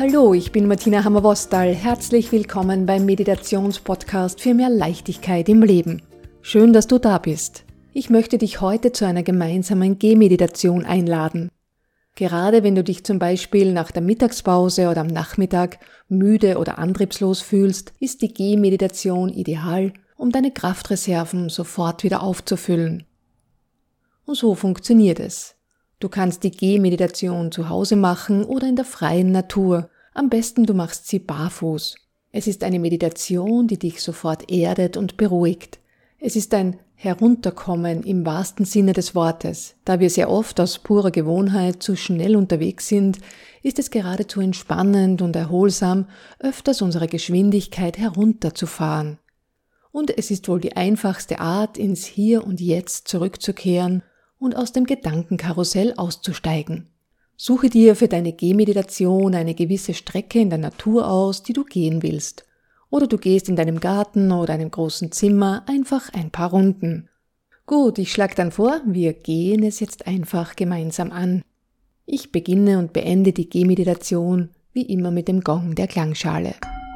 Hallo, ich bin Martina Hammer-Wostal. Herzlich willkommen beim Meditationspodcast für mehr Leichtigkeit im Leben. Schön, dass du da bist. Ich möchte dich heute zu einer gemeinsamen Gehmeditation einladen. Gerade wenn du dich zum Beispiel nach der Mittagspause oder am Nachmittag müde oder antriebslos fühlst, ist die Gehmeditation ideal, um deine Kraftreserven sofort wieder aufzufüllen. Und so funktioniert es. Du kannst die Gehmeditation zu Hause machen oder in der freien Natur. Am besten du machst sie barfuß. Es ist eine Meditation, die dich sofort erdet und beruhigt. Es ist ein Herunterkommen im wahrsten Sinne des Wortes. Da wir sehr oft aus purer Gewohnheit zu schnell unterwegs sind, ist es geradezu entspannend und erholsam, öfters unsere Geschwindigkeit herunterzufahren. Und es ist wohl die einfachste Art, ins Hier und Jetzt zurückzukehren und aus dem Gedankenkarussell auszusteigen. Suche dir für deine Gehmeditation eine gewisse Strecke in der Natur aus, die du gehen willst. Oder du gehst in deinem Garten oder einem großen Zimmer einfach ein paar Runden. Gut, ich schlage dann vor, wir gehen es jetzt einfach gemeinsam an. Ich beginne und beende die Gehmeditation wie immer mit dem Gong der Klangschale.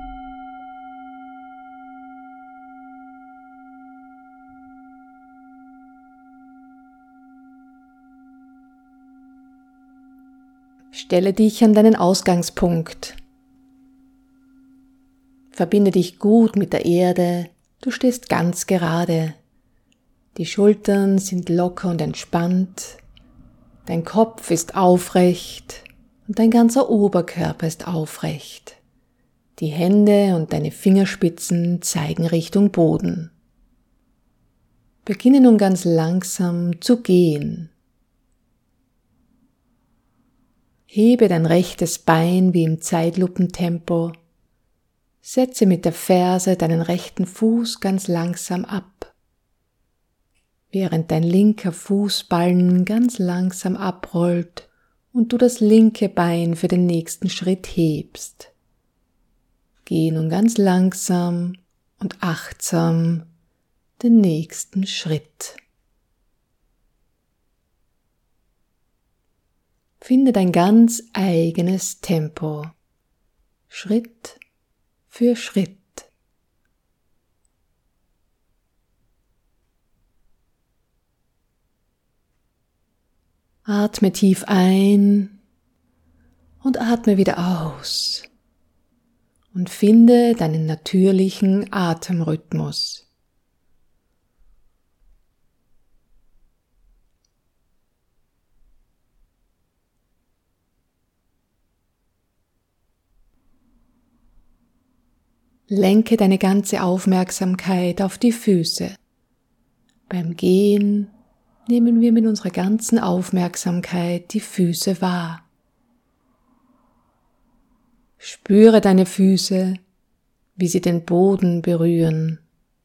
Stelle dich an deinen Ausgangspunkt. Verbinde dich gut mit der Erde, du stehst ganz gerade. Die Schultern sind locker und entspannt, dein Kopf ist aufrecht und dein ganzer Oberkörper ist aufrecht. Die Hände und deine Fingerspitzen zeigen Richtung Boden. Beginne nun ganz langsam zu gehen. Hebe dein rechtes Bein wie im Zeitlupentempo. Setze mit der Ferse deinen rechten Fuß ganz langsam ab, während dein linker Fußballen ganz langsam abrollt und du das linke Bein für den nächsten Schritt hebst. Geh nun ganz langsam und achtsam den nächsten Schritt. Finde dein ganz eigenes Tempo, Schritt für Schritt. Atme tief ein und atme wieder aus und finde deinen natürlichen Atemrhythmus. Lenke deine ganze Aufmerksamkeit auf die Füße. Beim Gehen nehmen wir mit unserer ganzen Aufmerksamkeit die Füße wahr. Spüre deine Füße, wie sie den Boden berühren.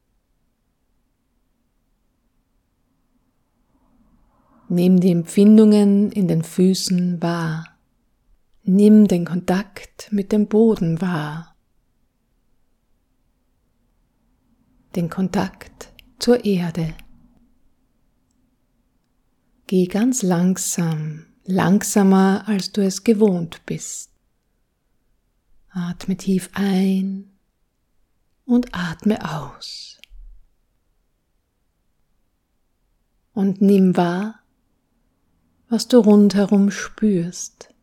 Nimm die Empfindungen in den Füßen wahr. Nimm den Kontakt mit dem Boden wahr. Den Kontakt zur Erde. Geh ganz langsam, langsamer als du es gewohnt bist. Atme tief ein und atme aus. Und nimm wahr, was du rundherum spürst.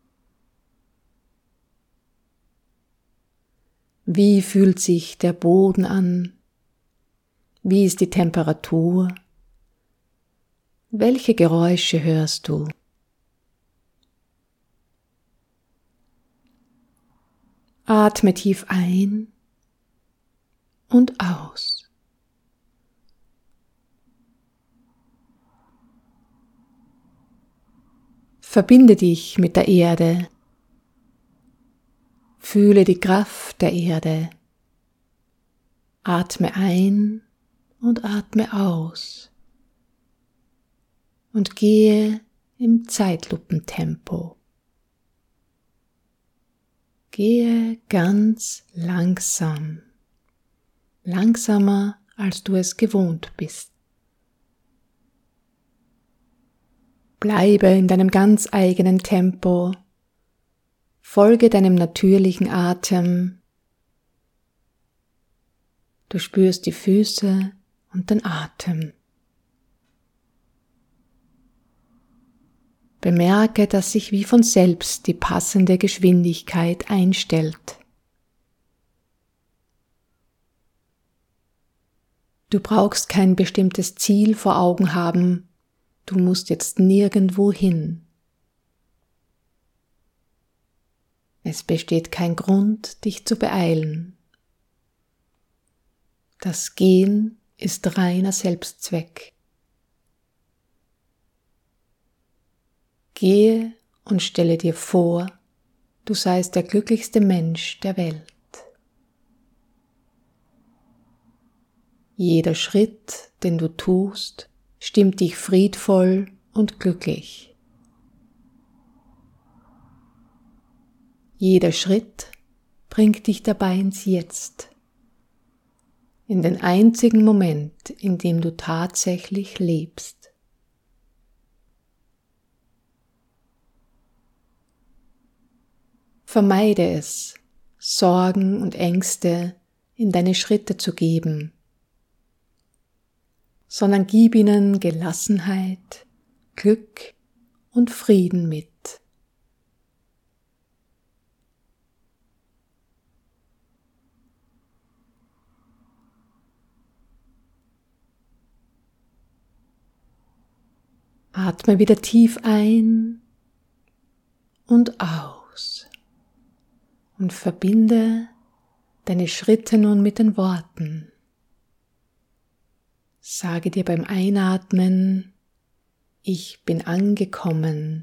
Wie fühlt sich der Boden an? Wie ist die Temperatur? Welche Geräusche hörst du? Atme tief ein und aus. Verbinde dich mit der Erde. Fühle die Kraft der Erde. Atme ein und atme aus und gehe im Zeitlupentempo. Gehe ganz langsam, langsamer als du es gewohnt bist. Bleibe in deinem ganz eigenen Tempo, Folge deinem natürlichen Atem. Du spürst die Füße und den Atem. Bemerke, dass sich wie von selbst die passende Geschwindigkeit einstellt. Du brauchst kein bestimmtes Ziel vor Augen haben, du musst jetzt nirgendwo hin. Es besteht kein Grund, dich zu beeilen. Das Gehen ist reiner Selbstzweck. Gehe und stelle dir vor, du seist der glücklichste Mensch der Welt. Jeder Schritt, den du tust, stimmt dich friedvoll und glücklich. Jeder Schritt bringt dich dabei ins Jetzt, in den einzigen Moment, in dem du tatsächlich lebst. Vermeide es, Sorgen und Ängste in deine Schritte zu geben, sondern gib ihnen Gelassenheit, Glück und Frieden mit. Atme wieder tief ein und aus und verbinde deine Schritte nun mit den Worten. Sage dir beim Einatmen, ich bin angekommen.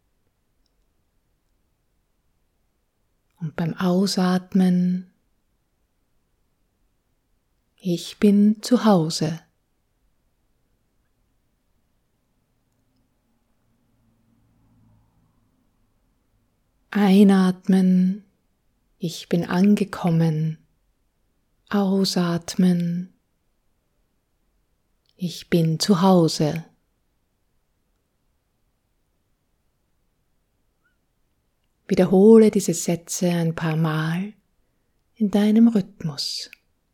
Und beim Ausatmen, ich bin zu Hause. Einatmen, ich bin angekommen. Ausatmen, ich bin zu Hause. Wiederhole diese Sätze ein paar Mal in deinem Rhythmus.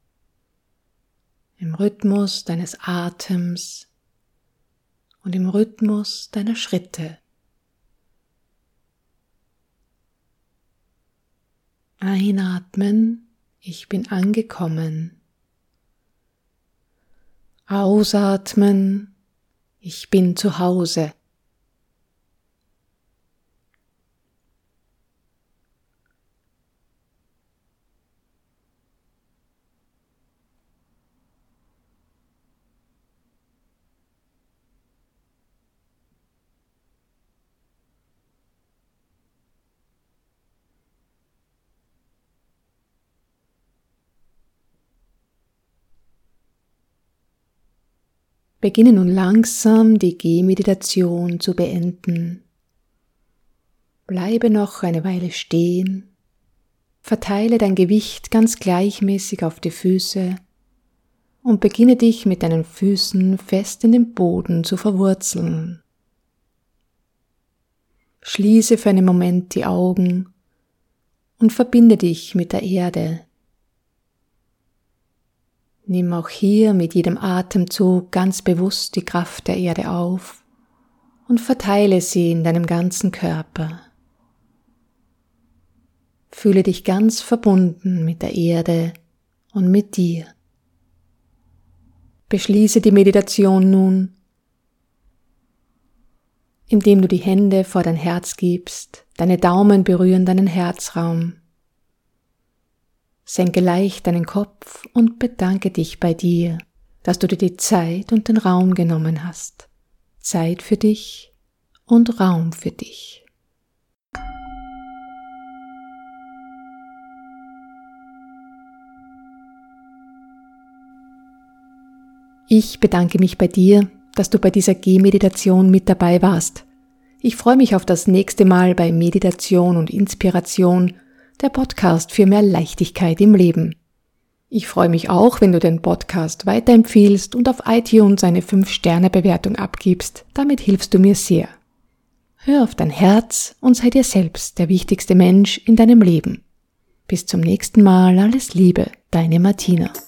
Im Rhythmus deines Atems und im Rhythmus deiner Schritte. Einatmen, ich bin angekommen. Ausatmen, ich bin zu Hause. Beginne nun langsam die Gehmeditation zu beenden. Bleibe noch eine Weile stehen, verteile dein Gewicht ganz gleichmäßig auf die Füße und beginne dich mit deinen Füßen fest in den Boden zu verwurzeln. Schließe für einen Moment die Augen und verbinde dich mit der Erde. Nimm auch hier mit jedem Atemzug ganz bewusst die Kraft der Erde auf und verteile sie in deinem ganzen Körper. Fühle dich ganz verbunden mit der Erde und mit dir. Beschließe die Meditation nun, indem du die Hände vor dein Herz gibst, deine Daumen berühren deinen Herzraum. Senke leicht deinen Kopf und bedanke dich bei dir, dass du dir die Zeit und den Raum genommen hast. Zeit für dich und Raum für dich. Ich bedanke mich bei dir, dass du bei dieser Gehmeditation mit dabei warst. Ich freue mich auf das nächste Mal bei Meditation und Inspiration, der Podcast für mehr Leichtigkeit im Leben. Ich freue mich auch, wenn du den Podcast weiterempfiehlst und auf iTunes eine 5-Sterne-Bewertung abgibst. Damit hilfst du mir sehr. Hör auf dein Herz und sei dir selbst der wichtigste Mensch in deinem Leben. Bis zum nächsten Mal, alles Liebe, deine Martina.